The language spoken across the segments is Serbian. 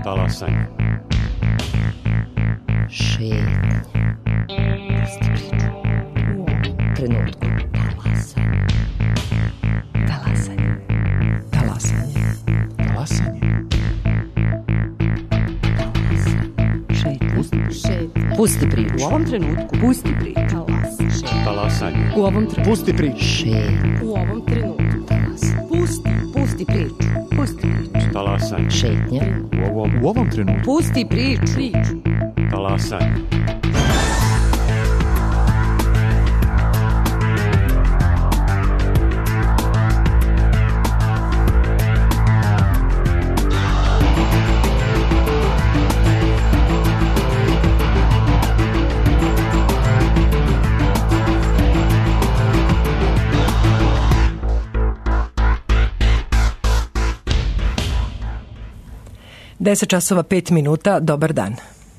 Talasanje. Šetnja. Pusti priču. U ovom trenutku. Talasanje. Talasanje. Talasanje. Šetnja. Pusti priču. U ovom trenutku. Pusti priču. Talasanje. U ovom trenutku. Pusti priču. Šetnja. U ovom trenutku. Pusti priču. Pusti priču. Talasanje. Šetnja. U ovom trenutku. Pusti priču. Talasanje. Deset časova 5 minuta, dobar dan.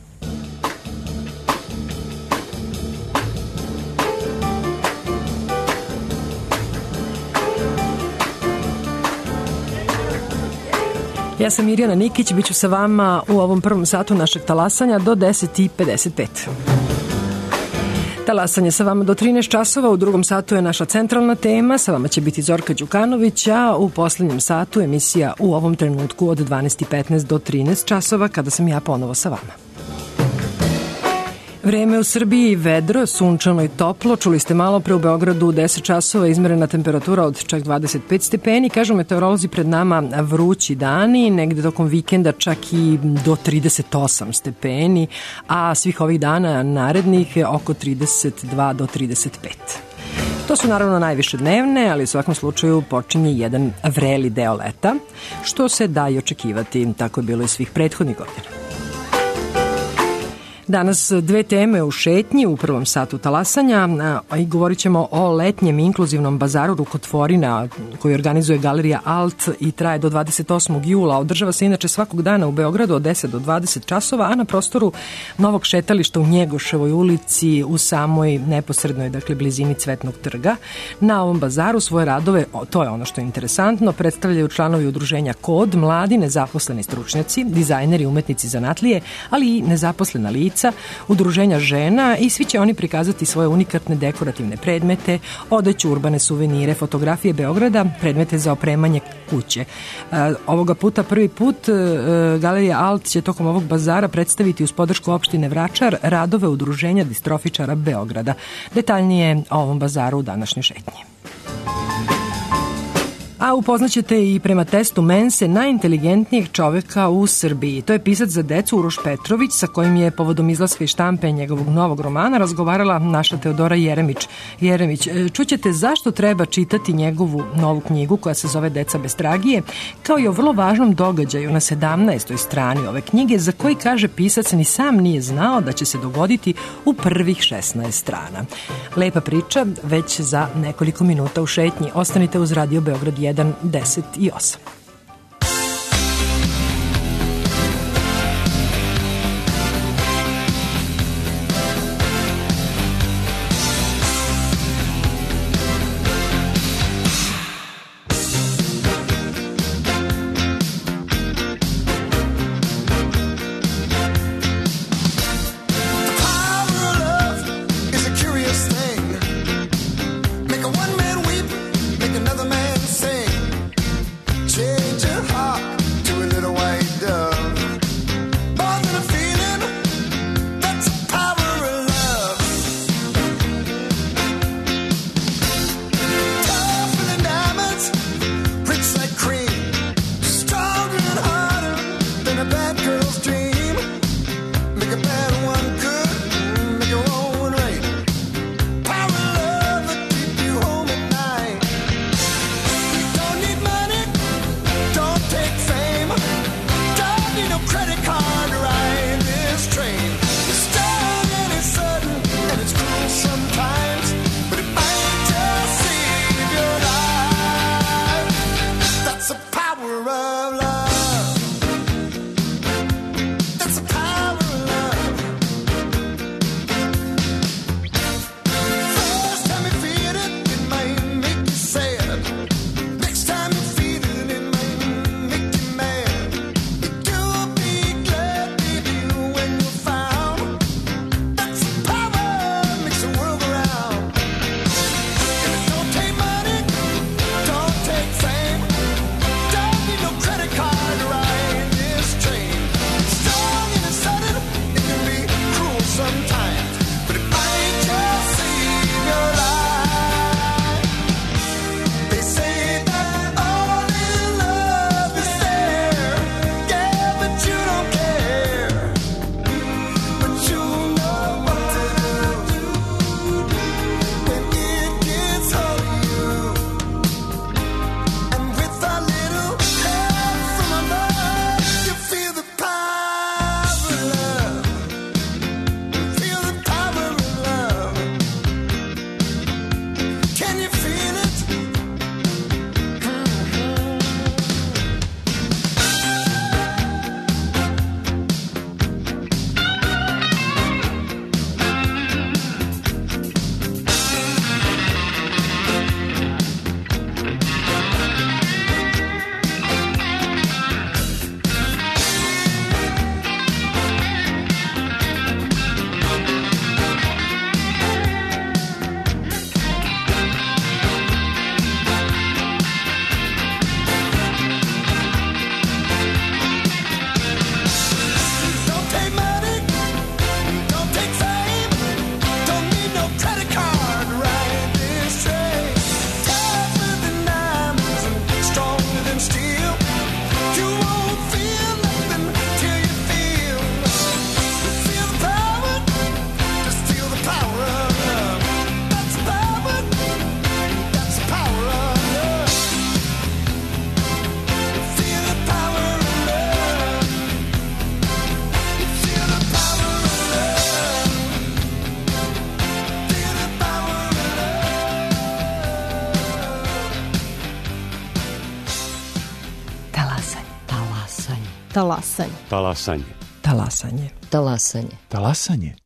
Ja sam Mirjana Nikić, bit ću sa vama u ovom prvom satu našeg talasanja do 10:55. Talasanje sa vama do 13 časova, u drugom satu je naša centralna tema, sa vama će biti Zorka Đukanović, a u poslednjem satu emisija u ovom trenutku od 12:15 do 13 časova, kada sam ja ponovo sa vama. Vreme u Srbiji vedro, sunčano i toplo. Čuli ste malo pre u Beogradu 10 časova izmerena temperatura od čak 25 stepeni. Kažu meteorolozi pred nama vrući dani, negde tokom vikenda čak i do 38 stepeni, a svih ovih dana narednih je oko 32 do 35. To su naravno najviše dnevne, ali u svakom slučaju počinje jedan vreli deo leta, što se da i očekivati. Tako je bilo i svih prethodnih godina. Danas dve teme u šetnji u prvom satu talasanja i govorit ćemo o letnjem inkluzivnom bazaru rukotvorina koji organizuje Galerija Alt i traje do 28. jula. Održava se inače svakog dana u Beogradu od 10 do 20 časova, a na prostoru novog šetališta u Njegoševoj ulici u samoj neposrednoj, dakle, blizini Cvetnog trga. Na ovom bazaru svoje radove, to je ono što je interesantno, predstavljaju članovi udruženja Kod, mladi nezaposleni stručnjaci, dizajneri, umetnici zanatlije, ali i nezaposlena lica, udruženja žena i svi će oni prikazati svoje unikatne dekorativne predmete, odeću, urbane suvenire, fotografije Beograda, predmete za opremanje kuće. Ovoga puta prvi put Galerija Alt će tokom ovog bazara predstaviti uz podršku opštine Vračar radove udruženja distrofičara Beograda. Detaljnije o ovom bazaru u današnjoj šetnji. A upoznaćete i prema testu Mense najinteligentnijeg čoveka u Srbiji. To je pisac za decu Uroš Petrović, sa kojim je povodom izlaska i štampe njegovog novog romana razgovarala naša Teodora Jeremić. Jeremić, čućete zašto treba čitati njegovu novu knjigu koja se zove Deca bez tragije, kao i o vrlo važnom događaju na 17. strani ove knjige, za koji kaže pisac ni sam nije znao da će se dogoditi u prvih 16 strana. Lepa priča, već za nekoliko minuta u šetnji. Ostanite uz Radio Beograd 1, 10 i 8. Yeah. Talasanje. Talasanje. Talasanje. Talasanje. Talasanje.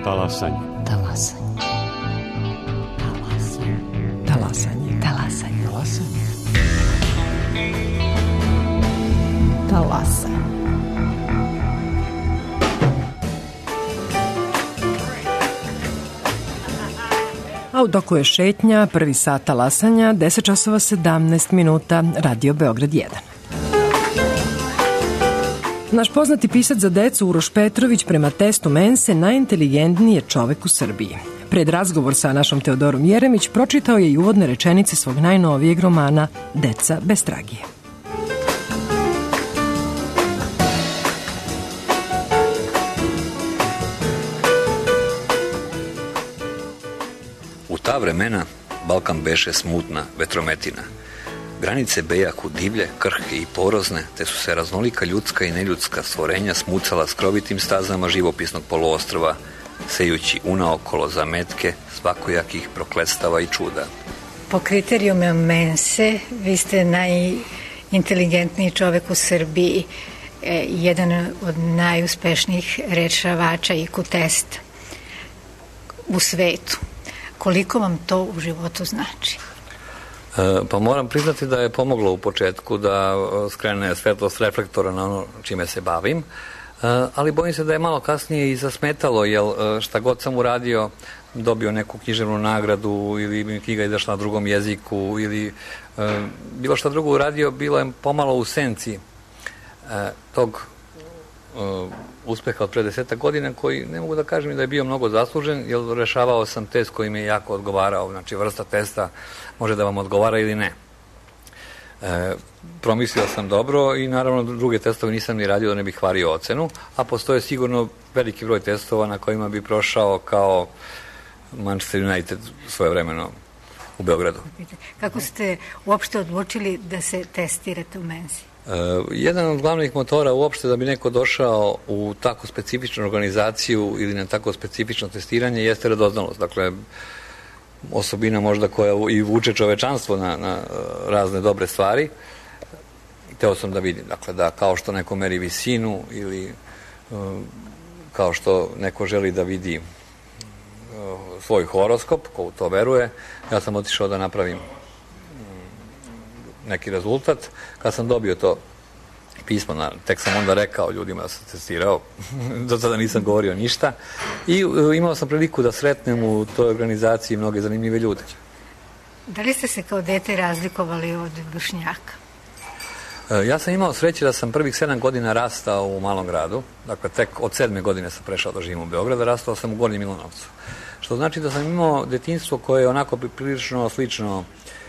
Talasanje. Talasanje. Talasanje. Talasanje. Talasanje. Talasanje. A u toku je šetnja, prvi sat talasanja, 10 časova 17 minuta, Radio Beograd 1. Naš poznati pisac za decu Uroš Petrović prema testu Mense najinteligentniji je čovek u Srbiji. Pred razgovor sa našom Teodorom Jeremić pročitao je i uvodne rečenice svog najnovijeg romana Deca bez tragije. U ta vremena Balkan beše smutna vetrometina. Granice bejaku divlje, krhke i porozne, te su se raznolika ljudska i neljudska stvorenja smucala skrovitim stazama živopisnog poluostrva, sejući unaokolo zametke svakojakih prokletstava i čuda. Po kriterijumu Mense, vi ste najinteligentniji čovek u Srbiji, jedan od najuspešnijih rečavača IQ testa u svetu. Koliko vam to u životu znači? Pa moram priznati da je pomoglo u početku da skrene svetlost reflektora na ono čime se bavim, ali bojim se da je malo kasnije i zasmetalo, jer šta god sam uradio, dobio neku književnu nagradu ili mi knjiga izašla na drugom jeziku ili bilo šta drugo uradio, bilo je pomalo u senci tog uspeha od pre 10 godina, koji ne mogu da kažem da je bio mnogo zaslužen, jer rešavao sam test koji mi je jako odgovarao. Znači, vrsta testa može da vam odgovara ili ne. Promislio sam dobro i naravno druge testove nisam ni radio da ne bih hvario ocenu, a postoje sigurno veliki broj testova na kojima bi prošao kao Manchester United svojevremeno u Beogradu. Kako ste uopšte odlučili da se testirate u Mensi? Jedan od glavnih motora uopšte da bi neko došao u tako specifičnu organizaciju ili na tako specifično testiranje jeste radoznalost. Dakle, osobina možda koja i vuče čovečanstvo na razne dobre stvari. Hteo sam da vidim, dakle, da kao što neko meri visinu ili kao što neko želi da vidi svoj horoskop, ko u to veruje, ja sam otišao da napravim neki rezultat. Kad sam dobio to pismo, tek sam onda rekao ljudima da sam testirao, do tada nisam govorio ništa i imao sam priliku da sretnem u toj organizaciji mnoge zanimljive ljude. Da li ste se kao dete razlikovali od vršnjaka? Ja sam imao sreće da sam prvih 7 godina rastao u malom gradu, dakle tek od 7. godine sam prešao da živim u Beogradu, rastao sam u Gornjem Milanovcu. Što znači da sam imao detinjstvo koje je onako prilično slično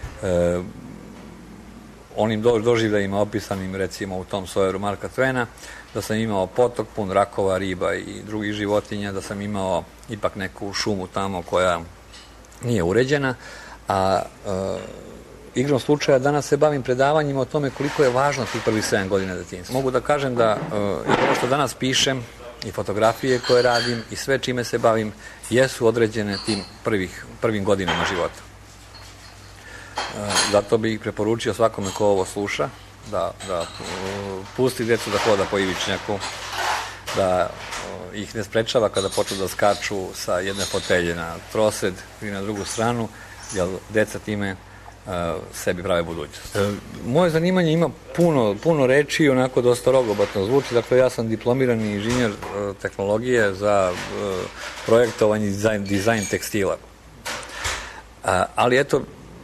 onim doživljajima opisanim recimo u tom sojeru Marka Tvena, da sam imao potok pun rakova, riba i drugih životinja, da sam imao ipak neku šumu tamo koja nije uređena, a igrom slučaja danas se bavim predavanjima o tome koliko je važno tih prvih 7 godina detinjstva. Mogu da kažem da i ovo što danas pišem i fotografije koje radim i sve čime se bavim jesu određene tim prvim godinama života. Zato bih preporučio svakome ko ovo sluša da pusti decu da hoda po ivičnjaku, da ih ne sprečava kada počnu da skaču sa jedne fotelje na trosed ili na drugu stranu, jer deca time sebi prave budućnost. Moje zanimanje ima puno reči i onako dosta rogobatno zvuči. Dakle, ja sam diplomirani inženjer tehnologije za projektovanje i dizajn tekstila. Ali eto,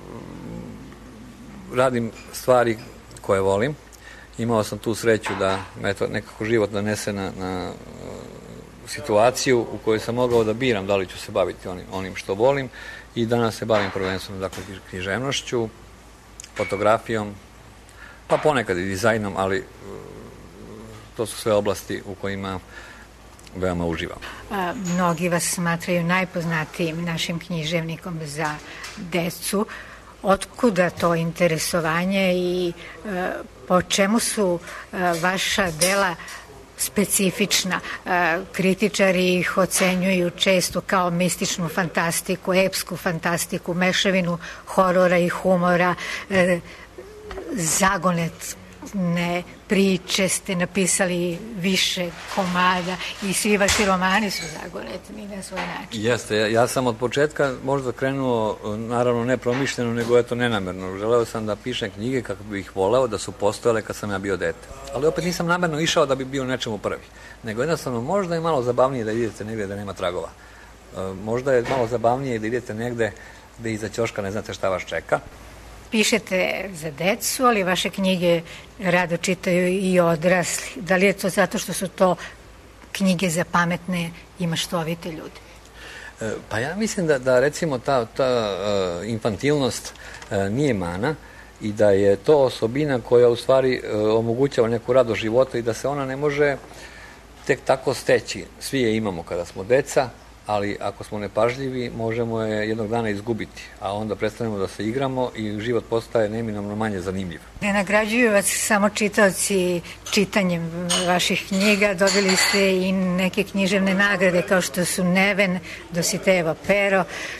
radim stvari koje volim. Imao sam tu sreću da me to nekako život nanese na situaciju u kojoj sam mogao da biram da li ću se baviti onim što volim i danas se bavim prvenstveno dakle književnošću, fotografijom, pa ponekad i dizajnom, ali to su sve oblasti u kojima veoma uživam. Mnogi vas smatraju najpoznatijim našim književnikom za decu. Otkuda to interesovanje i po čemu su vaša dela specifična? Kritičari ih ocenjuju često kao mističnu fantastiku, epsku fantastiku, mešavinu horora i humora, zagonet priče, ste napisali više komada i svi vaši romani su zagoretni na svoj način. Jeste, ja sam od početka možda krenuo, naravno ne promišljeno, nego eto nenamerno. Želeo sam da pišem knjige kako bih ih voleo, da su postojale kad sam ja bio dete. Ali opet nisam namerno išao da bi bio nečemu prvi. Nego jednostavno možda je malo zabavnije da idete negde da nema tragova. Možda je malo zabavnije da idete negde gde iza ćoška ne znate šta vas čeka. Pišete za decu, ali vaše knjige rado čitaju i odrasli. Da li je to zato što su to knjige za pametne i maštovite ljude? Pa ja mislim da recimo ta infantilnost nije mana i da je to osobina koja u stvari omogućava neku radost života i da se ona ne može tek tako steći. Svi je imamo kada smo deca, ali ako smo nepažljivi možemo je jednog dana izgubiti, a onda prestanemo da se igramo i život postaje neminovno manje zanimljiv. Ne nagrađuju vas samo čitaoci čitanjem vaših knjiga, dobili ste i neke književne nagrade kao što su Neven, Dositejevo pero,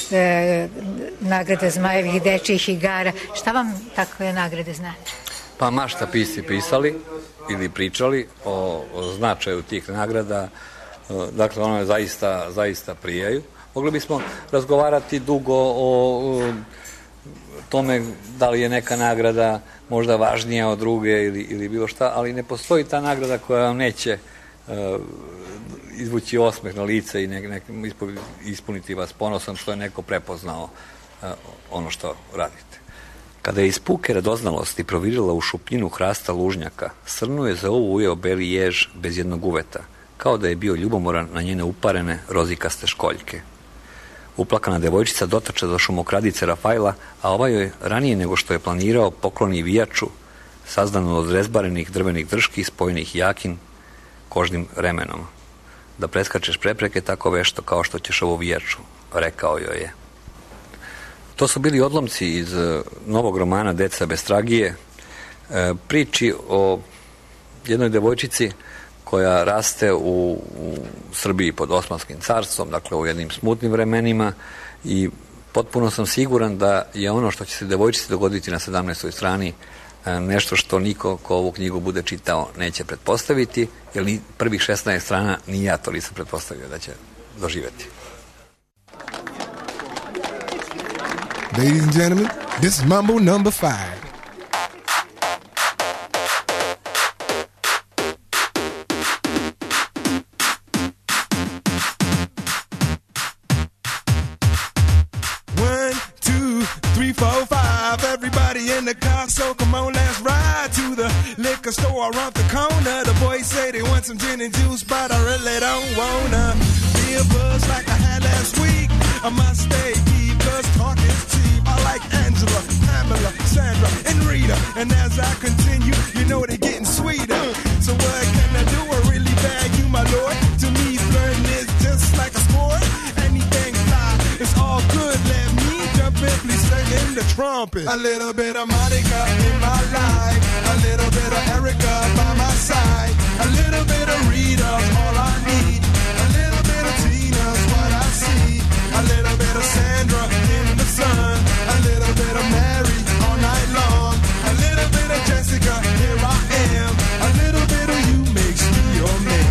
nagrada Zmajevih dečijih igara. Šta vam takve nagrade znači? Pa mašta pisci pisali ili pričali o značaju tih nagrada. Dakle, ono je zaista prijaju. Mogli bismo razgovarati dugo o tome da li je neka nagrada možda važnija od druge ili bilo šta, ali ne postoji ta nagrada koja vam neće izvući osmeh na lice i ispuniti vas ponosom što je neko prepoznao ono što radite. Kada je iz puke radoznalosti provirila u šupljinu hrasta lužnjaka, srnu je za ovu ujeo beli jež bez jednog uveta, kao da je bio ljubomoran na njene uparene rozikaste školjke. Uplakana devojčica dotrča do šumokradice Rafajla, a ova joj ranije nego što je planirao pokloni vijaču, sazdanu od rezbarenih drvenih drški spojenih jakim kožnim remenom. Da preskačeš prepreke tako vešto kao što ćeš ovu vijaču, rekao joj je. To su bili odlomci iz novog romana Deca bez tragije, priči o jednoj devojčici koja raste u Srbiji pod Osmanskim carstvom, dakle u jednim smutnim vremenima i potpuno sam siguran da je ono što će se devojčici dogoditi na 17. strani nešto što niko ko ovu knjigu bude čitao neće pretpostaviti, jer ni prvih 16 strana ni ja to nisam pretpostavio da će doživjeti. Ladies and gentlemen, this is Mambo number 5. In the car, so come on, let's ride to the liquor store around the corner. The boys say they want some gin and juice, but I really don't wanna be a buzz like I had last week. I must stay deep, cause talk is cheap. I like Angela, Pamela, Sandra, and Rita. And as I continue, you know they're getting sweeter. So what can I do? I really bag you, my lord. To me, flirting is just like a sport. Anything fly, it's all good. Let me jump in, please sing in the trumpet. A little bit of Monica in my life, a little bit of Erica by my side, a little bit of Rita, all I need, a little bit of Tina's what I see, a little bit of Sandra in the sun, a little bit of Mary all night long, a little bit of Jessica, here I am, a little bit of you makes me your man.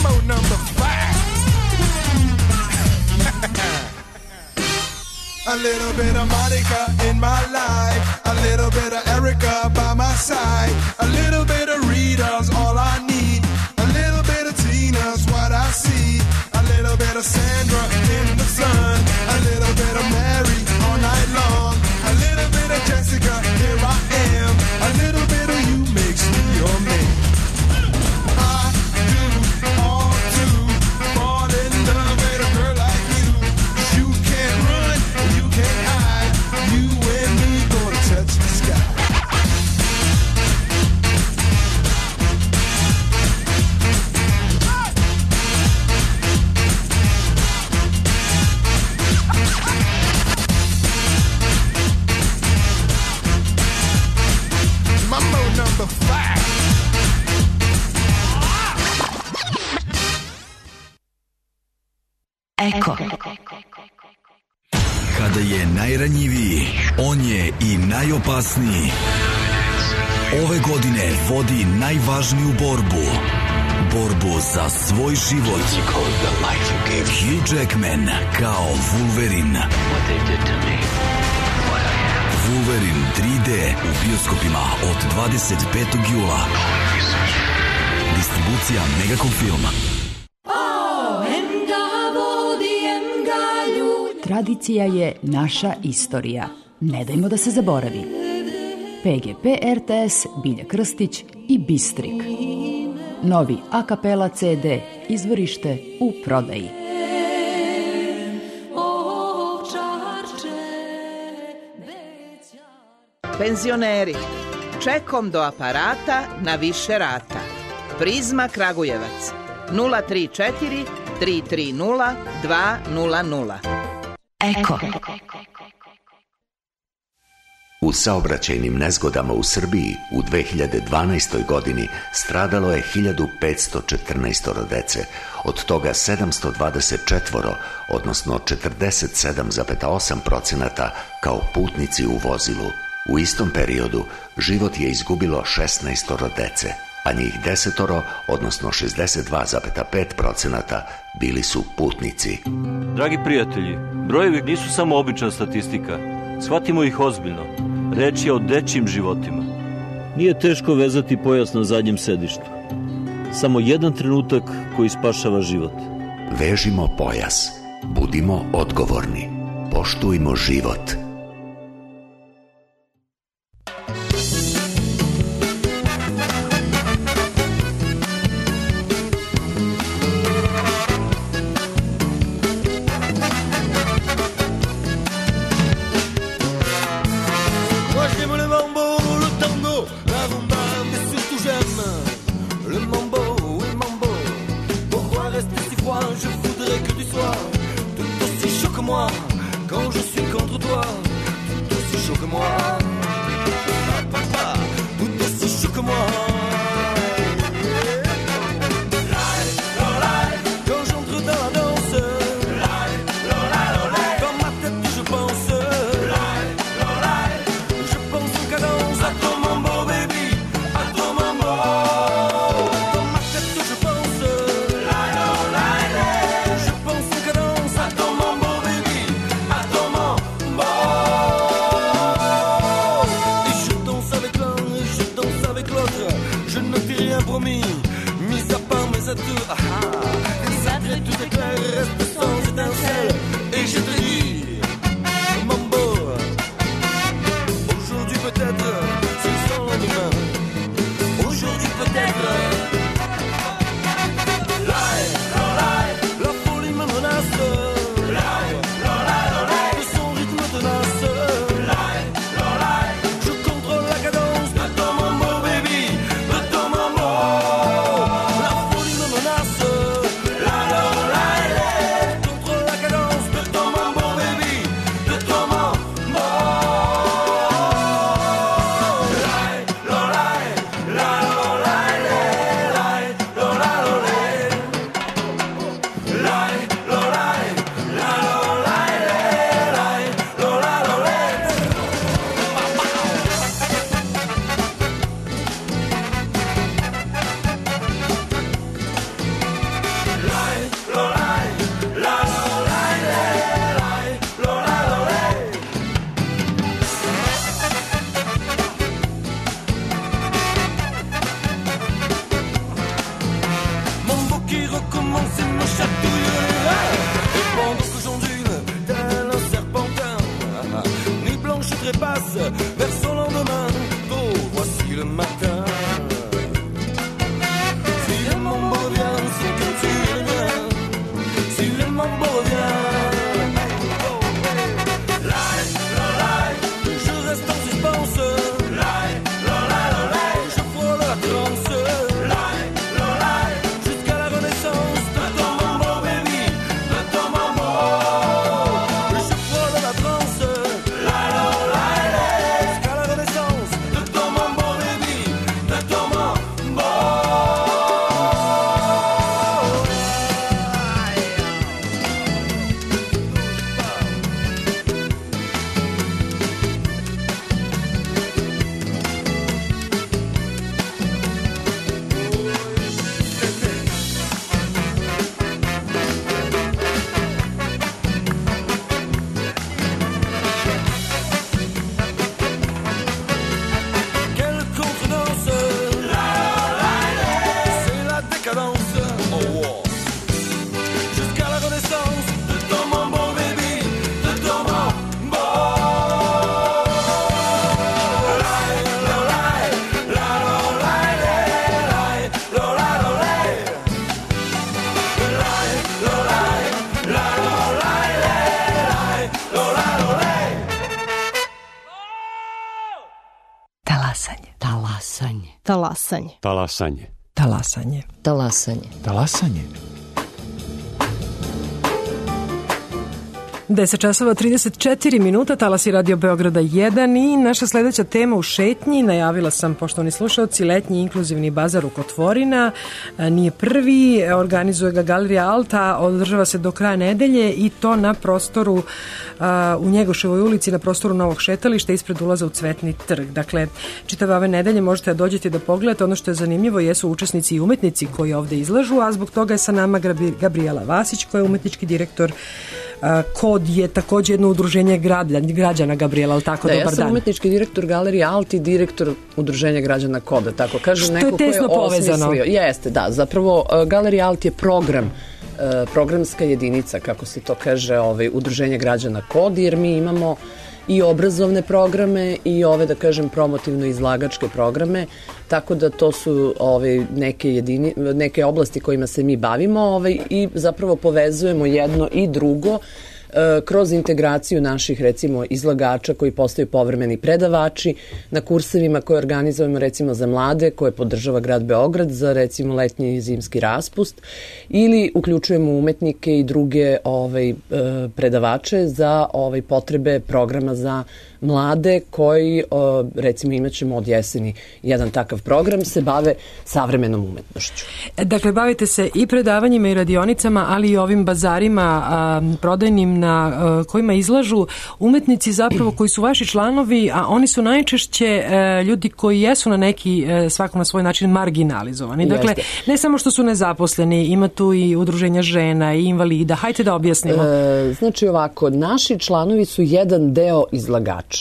Mambo number 5. A little bit of Monica in my life, a little bit of Erica by my side, a little bit of Rita's all I need, a little bit of Tina's what I see, a little bit of Sandra in the sun, a little bit of Mary all night long, a little bit of Jessica, here I am, a little bit of you makes me your man. I do all to fall in love with a girl like you. You can't run, you can't hide, you and me gonna touch the sky. Mambo number 5. Eko. Kada je najranjiviji, on je i najopasniji. Ove godine vodi najvažniju borbu. Borbu za svoj život. Hugh Jackman kao Wolverine. Wolverine 3D u bioskopima od 25. jula. Distribucija Megacom Film. Tradicija je naša istorija. Ne dajmo da se zaboravi. PGP RTS, Bilja Krstić i Bistrik. Novi a kapela CD, izvorište u prodaji. Penzioneri, čekom do aparata na više rata. Prizma Kragujevac, 034 330 200. Eko. U saobraćajnim nezgodama u Srbiji u 2012. godini stradalo je 1514 dece, od toga 724, odnosno 47,8% kao putnici u vozilu. U istom periodu život je izgubilo 16 dece, a njih 10, odnosno 62,5% bili su putnici. Dragi prijatelji, brojevi nisu samo obična statistika. Shvatimo ih ozbiljno. Reč je o dečjim životima. Nije teško vezati pojas na zadnjem sedištu. Samo jedan trenutak koji spašava život. Vežimo pojas. Budimo odgovorni. Poštujmo život. Menace. commence et me chatouille les reins. Et pendant que j'ondule tel un serpentin, nuit blanche trépasse vers son lendemain. Oh, voici le matin. Si le mambo vient, c'est que tu es le mien. Si le mambo vient, je reste en suspense. Je frôle la transe. Jusqu'à la renaissance de ton mambo, baby, de ton mambo. Je frôle la transe. Jusqu'à la renaissance de ton mambo, baby, de ton mambo. Quelle contredanse, c'est la décadence. Oh, wow. Jusqu'à la renaissance de ton mambo, baby, de ton mambo. Talasanje. Talasanje. Talasanje. Talasanje. Talasanje. Talasanje. Talasanje. 10 časova 34 minuta, Talasi Radio Beograda 1 i naša sledeća tema u šetnji, najavila sam, poštovani slušalci, letnji inkluzivni bazar u Kotvorina, nije prvi, organizuje ga Galerija Alta, održava se do kraja nedelje i to na prostoru u Njegoševoj ulici, na prostoru Novog šetališta ispred ulaza u Cvetni trg. Dakle, čitave ove nedelje možete da dođete da pogledate. Ono što je zanimljivo jesu učesnici i umetnici koji ovde izlažu, a zbog toga je sa nama Gabriela Vasić, koja je umetnički direktor. Kod je takođe jedno udruženje građana, Gabriela, ali tako, dobar dan. Ja sam umetnički direktor Galerije Alt i direktor udruženja građana Koda, tako kaže neko ko je osmislio. Jeste, da, zapravo Galerija Alt je program, programska jedinica, kako se to kaže, udruženja građana Kod, jer mi imamo i obrazovne programe i ove, da kažem, promotivno-izlagačke programe, tako da to su neke oblasti kojima se mi bavimo i zapravo povezujemo jedno i drugo kroz integraciju naših, recimo, izlagača koji postaju povremeni predavači na kursevima koje organizujemo, recimo, za mlade, koje podržava grad Beograd za, recimo, letnji i zimski raspust, ili uključujemo umetnike i druge predavače za potrebe programa za mlade koji, recimo, imaćemo od jeseni jedan takav program, se bave savremenom umetnošću. Dakle, bavite se i predavanjima i radionicama, ali i ovim bazarima prodajnim na kojima izlažu umetnici zapravo koji su vaši članovi, a oni su najčešće ljudi koji jesu na neki, svako na svoj način, marginalizovani. Dakle, ne samo što su nezaposleni, ima tu i udruženja žena i invalida. Hajde da objasnimo. Znači ovako, naši članovi su jedan deo izlagača.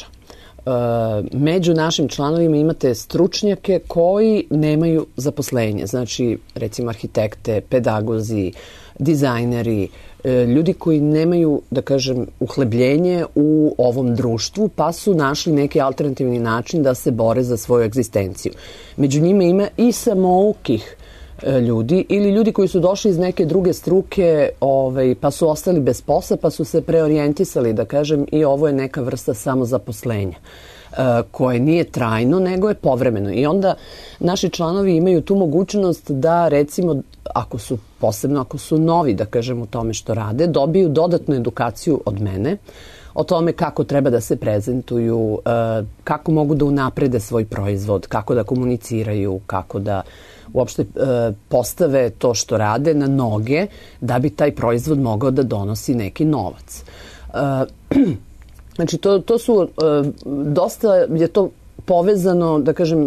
Među našim članovima imate stručnjake koji nemaju zaposlenje, znači recimo arhitekte, pedagozi, dizajneri, ljudi koji nemaju, da kažem, uhlebljenje u ovom društvu, pa su našli neki alternativni način da se bore za svoju egzistenciju. Među njima ima i samoukih ljudi ili ljudi koji su došli iz neke druge struke pa su ostali bez posla, pa su se preorijentisali, da kažem, i ovo je neka vrsta samozaposlenja koje nije trajno, nego je povremeno. I onda naši članovi imaju tu mogućnost da, recimo, posebno ako su novi, da kažem, u tome što rade, dobiju dodatnu edukaciju od mene o tome kako treba da se prezentuju, kako mogu da unaprede svoj proizvod, kako da komuniciraju, kako da uopšte postave to što rade na noge da bi taj proizvod mogao da donosi neki novac. Znači, to su, dosta je to povezano, da kažem,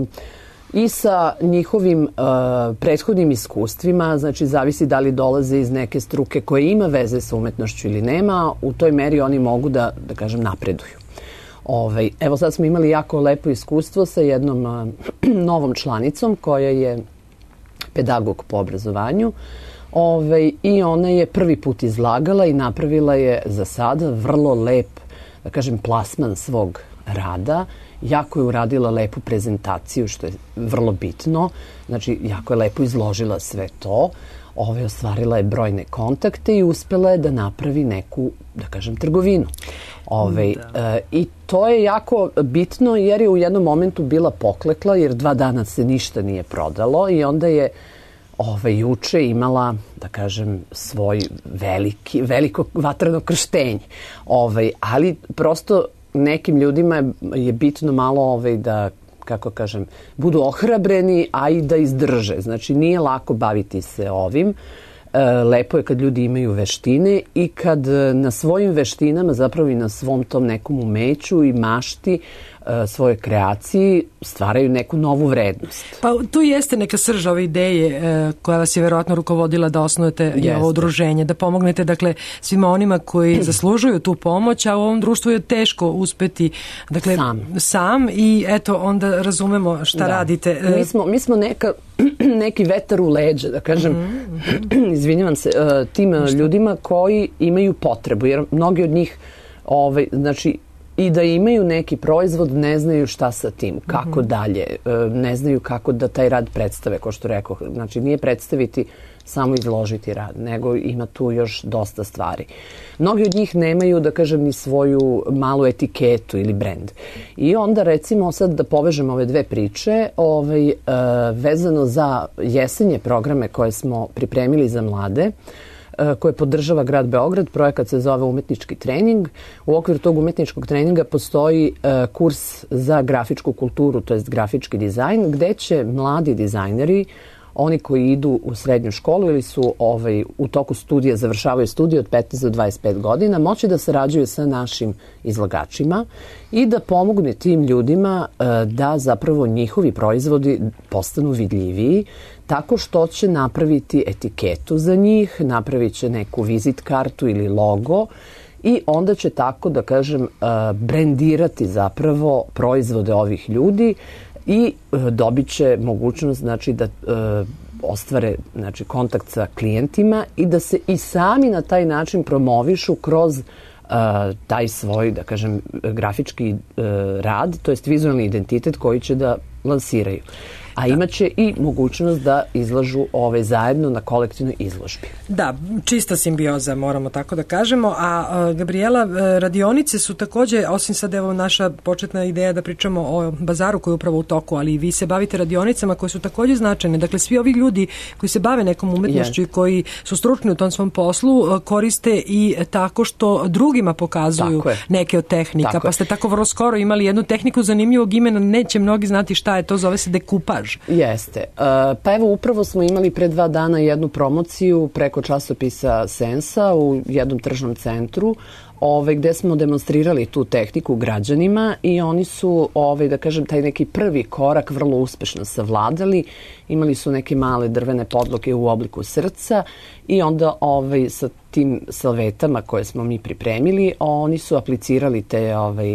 i sa njihovim prethodnim iskustvima, znači zavisi da li dolaze iz neke struke koje ima veze sa umetnošću ili nema, u toj meri oni mogu da kažem, napreduju. Evo sad smo imali jako lepo iskustvo sa jednom novom članicom koja je pedagog po obrazovanju. I ona je prvi put izlagala i napravila je za sada vrlo lep, da kažem, plasman svog rada. Jako je uradila lepu prezentaciju, što je vrlo bitno. Znači, jako je lepo izložila sve to. Ostvarila je brojne kontakte i uspela je da napravi neku, da kažem, trgovinu. I to je jako bitno jer je u jednom momentu bila poklekla, jer 2 dana se ništa nije prodalo i onda je juče imala, da kažem, svoj veliko vatreno krštenje. Ali prosto nekim ljudima je bitno malo da, kako kažem, budu ohrabreni, a i da izdrže. Znači, nije lako baviti se ovim. Lepo je kad ljudi imaju veštine i kad na svojim veštinama, zapravo i na svom tom nekom umeću i mašti, svoje kreaciji stvaraju neku novu vrednost. Pa tu jeste neka srž ove ideje koja vas je verovatno rukovodila da osnujete ovo udruženje, da pomognete, dakle, svima onima koji zaslužuju tu pomoć, a u ovom društvu je teško uspeti, dakle, sam i eto, onda razumemo šta radite. Mi smo neki vetar u leđa, da kažem, izvinjavam se, tim ljudima koji imaju potrebu, jer mnogi od njih, znači, i da imaju neki proizvod, ne znaju šta sa tim, kako dalje, ne znaju kako da taj rad predstave, kao što rekao. Znači, nije predstaviti, samo izložiti rad, nego ima tu još dosta stvari. Mnogi od njih nemaju, da kažem, ni svoju malu etiketu ili brend. I onda, recimo, sad da povežem ove dve priče, vezano za jesenje programe koje smo pripremili za mlade, koje podržava grad Beograd. Projekat se zove Umetnički trening. U okviru tog umetničkog treninga postoji kurs za grafičku kulturu, to jest grafički dizajn, gde će mladi dizajneri, oni koji idu u srednju školu ili su u toku studija, završavaju studije od 15 do 25 godina, moći da sarađuju sa našim izlagačima i da pomognu tim ljudima da zapravo njihovi proizvodi postanu vidljiviji, tako što će napraviti etiketu za njih, napravit će neku vizit kartu ili logo i onda će tako, da kažem, brendirati zapravo proizvode ovih ljudi i dobit će mogućnost, znači, da ostvare, znači, kontakt sa klijentima i da se i sami na taj način promovišu kroz taj svoj, da kažem, grafički rad, to jest vizualni identitet koji će da lansiraju. A imaće i mogućnost da izlažu zajedno na kolektivnoj izložbi. Da, čista simbioza, moramo tako da kažemo. A Gabriela, radionice su takođe, osim sad evo naša početna ideja da pričamo o bazaru koji je upravo u toku, ali vi se bavite radionicama koje su takođe značajne. Dakle, svi ovi ljudi koji se bave nekom umetnošću i koji su stručni u tom svom poslu koriste i tako što drugima pokazuju neke od tehnika. Pa ste tako vrlo skoro imali jednu tehniku zanimljivog imena, neće mnogi znati šta je to, zove se dekupaž. Jeste. Pa evo, upravo smo imali pre 2 dana jednu promociju preko časopisa Sensa u jednom tržnom centru, gde smo demonstrirali tu tehniku građanima i oni su, da kažem, taj neki prvi korak vrlo uspešno savladali. Imali su neke male drvene podloge u obliku srca i onda sa tim salvetama koje smo mi pripremili, oni su aplicirali te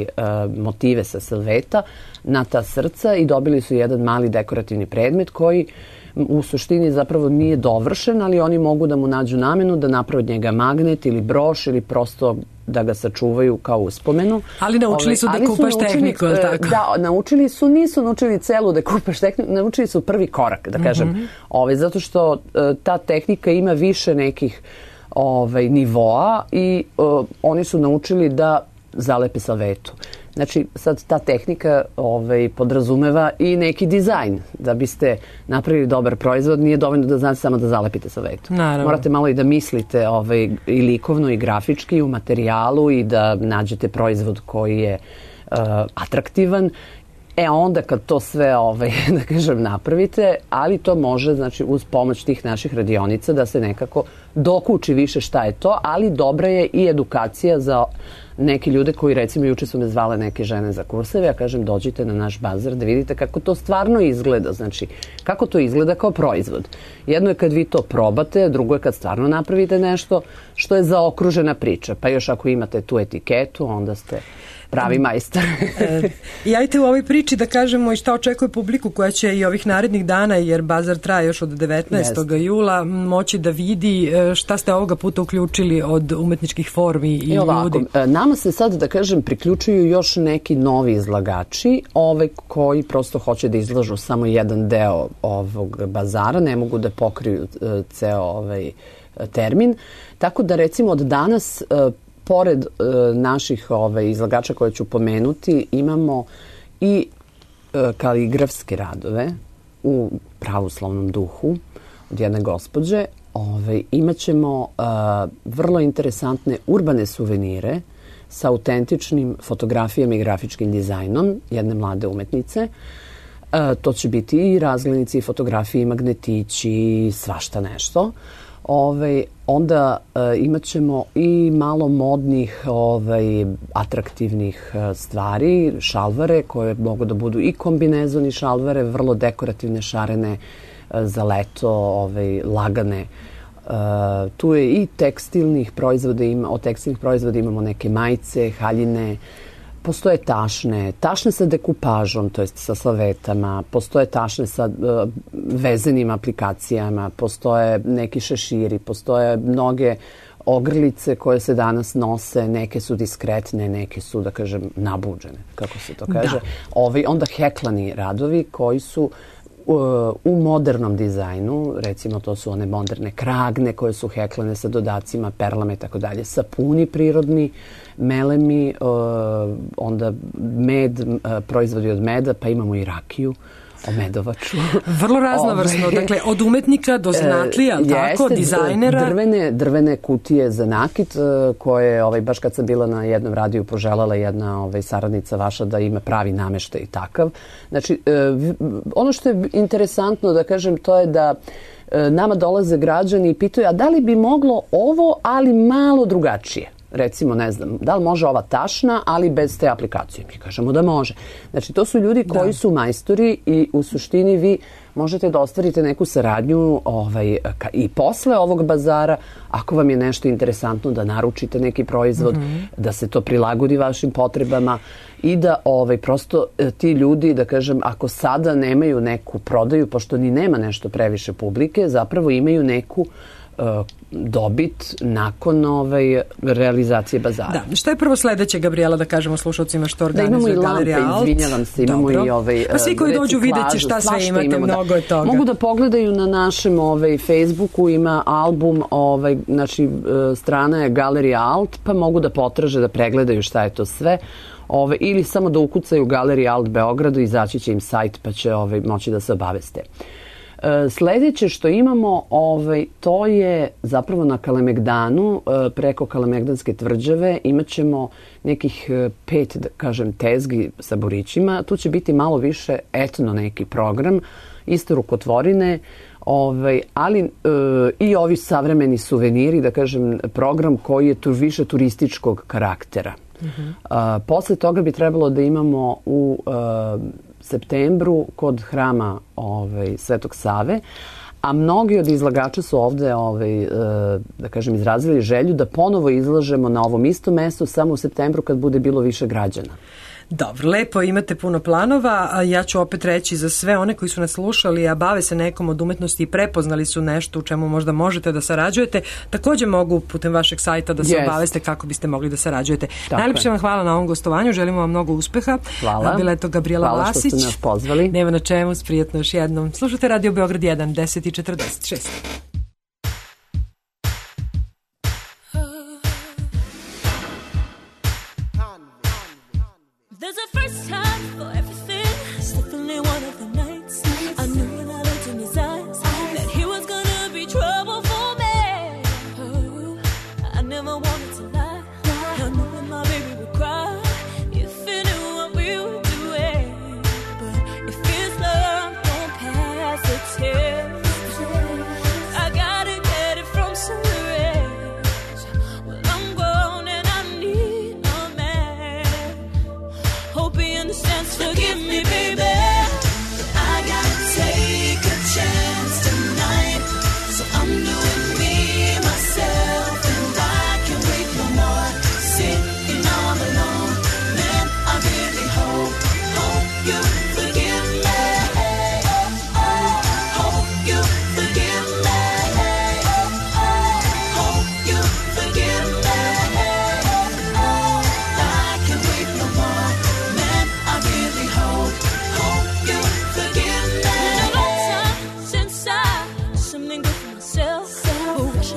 motive sa salveta na ta srca i dobili su jedan mali dekorativni predmet koji u suštini zapravo nije dovršen, ali oni mogu da mu nađu namenu, da naprave od njega magnet ili broš ili prosto da ga sačuvaju kao uspomenu. Ali naučili su dekupaž tehniku, ali tako? Da, naučili su, nisu naučili celu dekupaž tehniku, naučili su prvi korak, da kažem. Zato što ta tehnika ima više nekih nivoa i oni su naučili da zalepe salvetu. Znači, sad ta tehnika podrazumeva i neki dizajn. Da biste napravili dobar proizvod, nije dovoljno da znate samo da zalepite salvetu. Naravno. Morate malo i da mislite i likovno i grafički u materijalu i da nađete proizvod koji je atraktivan. Onda kad to sve, da kažem, napravite, ali to može, znači, uz pomoć tih naših radionica da se nekako dokuči više šta je to, ali dobra je i edukacija za neki ljude koji, recimo, juče su me zvale neke žene za kurseve, ja kažem, dođite na naš bazar da vidite kako to stvarno izgleda, znači, kako to izgleda kao proizvod. Jedno je kad vi to probate, drugo je kad stvarno napravite nešto što je zaokružena priča, pa još ako imate tu etiketu, onda ste... pravi majstor. I ajte u ovoj priči da kažemo i šta očekuje publiku koja će i ovih narednih dana, jer bazar traje još od 19. jula, moći da vidi šta ste ovoga puta uključili od umetničkih formi i ljudi. Nama se sad, da kažem, priključuju još neki novi izlagači, koji prosto hoće da izlažu samo jedan deo ovog bazara, ne mogu da pokriju ceo termin. Tako da, recimo, od danas, pored naših izlagača koje ću pomenuti, imamo i kaligrafske radove u pravoslavnom duhu od jedne gospođe. Imaćemo vrlo interesantne urbane suvenire sa autentičnim fotografijama i grafičkim dizajnom jedne mlade umetnice. To će biti i razglednici, i fotografije, i magnetići, i svašta nešto. Onda imat ćemo i malo modnih, atraktivnih stvari, šalvare koje mogu da budu i kombinezoni šalvare, vrlo dekorativne, šarene za leto, lagane. Tu je i tekstilnih proizvoda, od tekstilnih proizvoda imamo neke majice, haljine, postoje tašne sa dekupažom, to jest sa slavetama, postoje tašne sa vezenim aplikacijama, postoje neki šeširi, postoje mnoge ogrlice koje se danas nose, neke su diskretne, neke su, da kažem, nabuđene, kako se to kaže. Onda heklani radovi koji su u modernom dizajnu, recimo to su one moderne kragne koje su heklane sa dodacima, perlama i tako dalje, sapuni prirodni, melemi, onda med, proizvodi od meda, pa imamo i rakiju, omedovaču. Vrlo raznovrsno, dakle od umetnika do zanatlija, tako, dizajnera. Drvene kutije za nakit, koje, baš kad sam bila na jednom radiju, poželjala jedna saradnica vaša da ima pravi nameštaj i takav. Znači, ono što je interesantno da kažem, to je da nama dolaze građani i pitaju, a da li bi moglo ovo, ali malo drugačije? Recimo, ne znam, da li može ova tašna, ali bez te aplikacije? Mi kažemo da može. Znači, to su ljudi koji su majstori i u suštini vi možete da ostvarite neku saradnju i posle ovog bazara, ako vam je nešto interesantno, da naručite neki proizvod, da se to prilagodi vašim potrebama i da prosto ti ljudi, da kažem, ako sada nemaju neku prodaju, pošto ni nema nešto previše publike, zapravo imaju neku dobit nakon realizacije bazara. Da, šta je prvo sledeće, Gabriela, da kažemo slušalcima što organizuje Galerija Alt? Da, imamo i lampe, izvinjavam se, imamo i pa svi koji dođu vidjet će šta sve imate, mnogo je toga. Mogu da pogledaju na našem Facebooku, ima album, znači strana je Galerija Alt, pa mogu da potraže, da pregledaju šta je to sve. Ili samo da ukucaju Galerija Alt Beogradu, izaći će im sajt pa će moći da se obaveste. Sledeće što imamo, to je zapravo na Kalemegdanu, preko Kalemegdanske tvrđave, imat ćemo nekih 5, da kažem, tezgi sa borićima. Tu će biti malo više etno neki program, isto rukotvorine, ali i ovi savremeni suveniri, da kažem, program koji je više turističkog karaktera. Posle toga bi trebalo da imamo u septembru kod hrama Svetog Save, a mnogi od izlagača su ovde, da kažem, izrazili želju da ponovo izlažemo na ovom istom mestu samo u septembru kad bude bilo više građana. Dobro, lepo, imate puno planova, a ja ću opet reći za sve one koji su nas slušali, a bave se nekom od umetnosti i prepoznali su nešto u čemu možda možete da sarađujete, takođe mogu putem vašeg sajta da se obaveste kako biste mogli da sarađujete. Najlepše vam hvala na ovom gostovanju, želimo vam mnogo uspeha. Hvala. Bila je to Gabriela Vasić. Hvala što ste nas pozvali. Nema na čemu, prijatno još jednom. Slušajte Radio Beograd 1, 10:46. There's a first time for everything. It's definitely one of the nights. I knew when I looked in his eyes that he was gonna be trouble for me. Oh, I never wanted to lie. I knew when my baby would cry if he knew what we were doing. But if his love don't pass the test, I gotta get it from somewhere else. Well, I'm grown and I need a man. Hope he understands.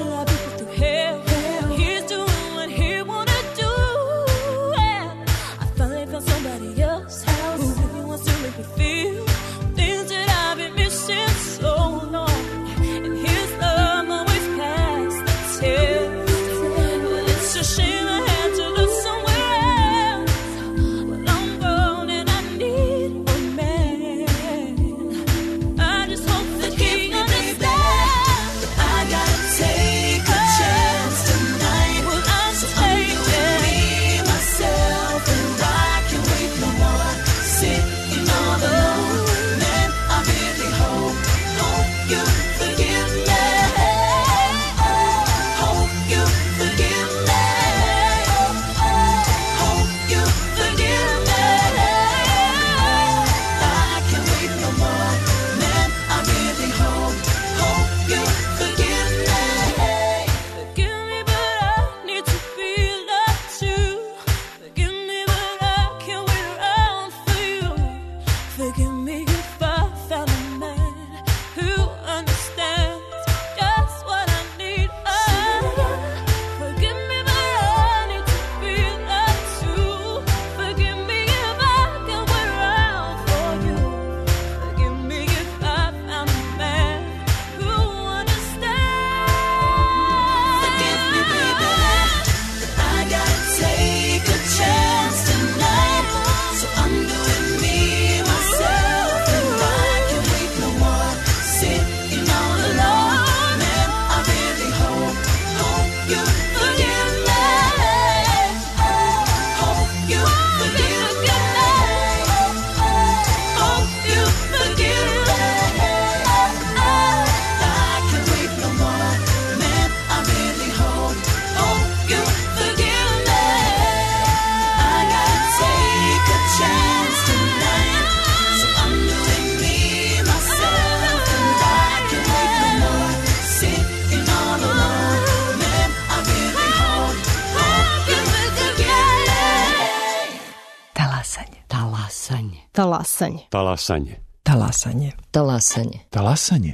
a lot of people through hell. He's doing what he wanna do. And I finally found somebody else who really wants to make me feel things that I've been missing so long. And his love always passed the test. But it's a shame I had to look somewhere else. Well, I'm grown and I need a man. I just hope that he understands. I gotta take a chance tonight. Well, I'm taking me, myself, and I can't wait no more. Sitting all alone, man, I really hope you forgive me. Hope you forgive me. Hope you forgive me. I can't wait no more, man, I really hope you forgive me. Forgive me, but I need to be loved too. Forgive me, but I can't wait around for you. Forgive me if I found a man who understands just what I need. Forgive me, but I need to be loved too. Forgive me if I can't wait around for you. Forgive me if I found a man who understands. Forgive me, baby. I gotta take a chance tonight. So I'm doing me, myself, and I can't wait no more. Sitting all alone, man, I really hope you forgive me. Hope you forgive me. Hope you forgive me. I can't wait no more, man, I really hope you forgive me. I gotta take a chance tonight. So I'm doing me, myself, and I can't wait no more. Sitting all alone, man, I really hope you forgive me. Talasanje. Talasanje. Talasanje. Talasanje. Talasanje. Talasanje. Talasanje.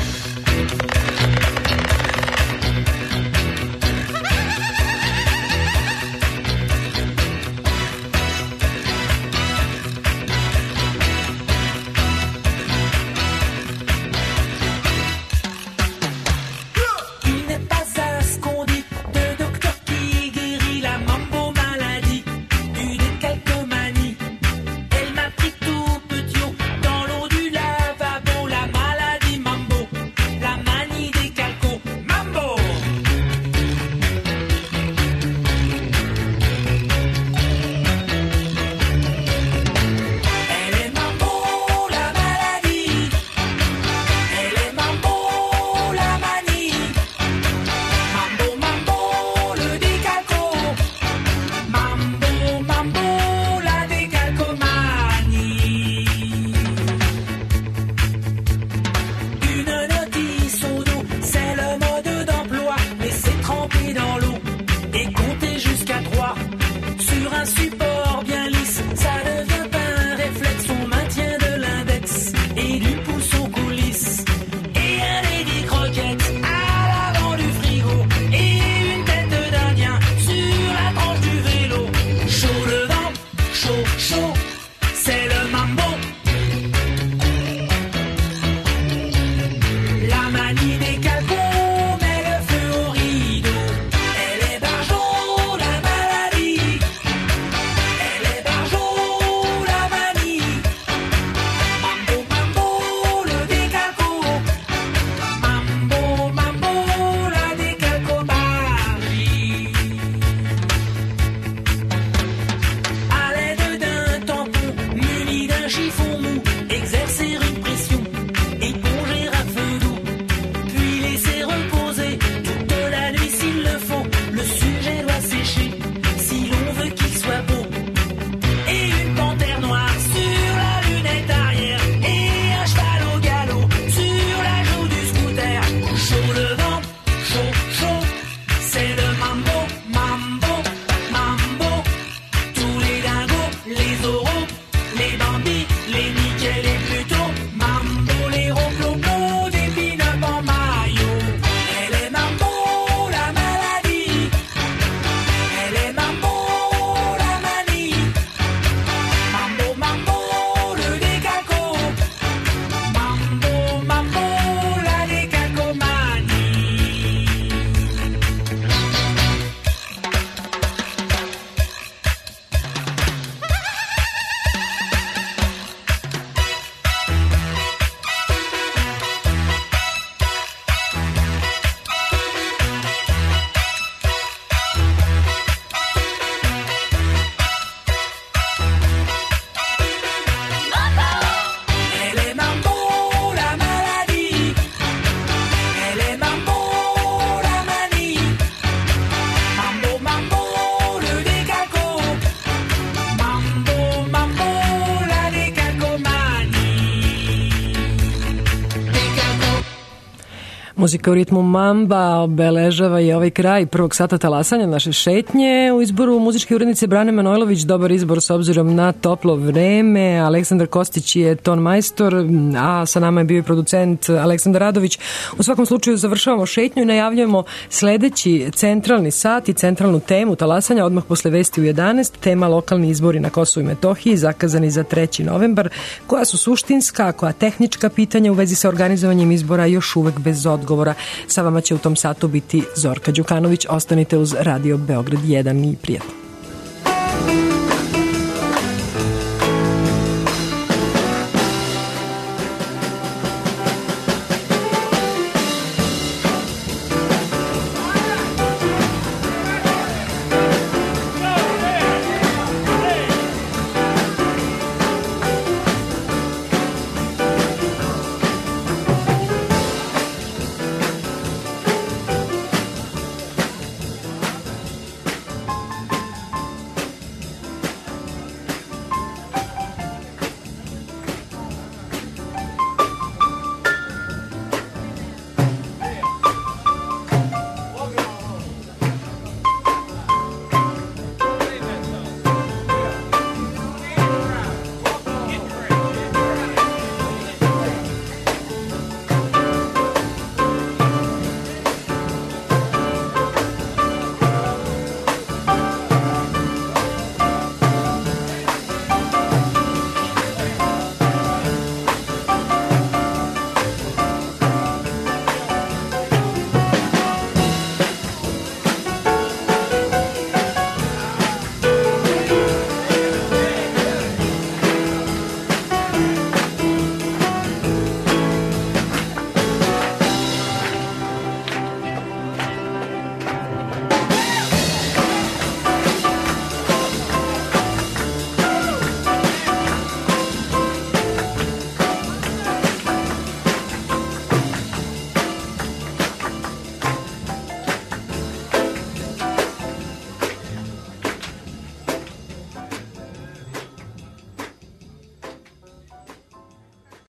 Il n'est pas ça ce qu'on dit de docteur qui guérit la mambo maladie, une et quelques manies. Elle m'a pris tout petit haut dans l'eau du lavabo, la maladie mambo. Muzika u ritmu mamba obeležava i ovaj kraj prvog sata talasanja naše šetnje. U izboru muzičke urednice Brane Manojlović, dobar izbor s obzirom na toplo vreme. Aleksandar Kostić je ton majstor, a sa nama je bio i producent Aleksandar Radović. U svakom slučaju završavamo šetnju i najavljujemo sledeći centralni sat i centralnu temu talasanja odmah posle vesti u 11. Tema lokalni izbori na Kosovu i Metohiji zakazani za 3. novembar. Koja su suštinska, koja tehnička pitanja u vezi sa organizovanjem izbora još uvek bez odgovora. Sa vama će u tom satu biti Zorka Đukanović. Ostanite uz Radio Beograd 1 i prijatno.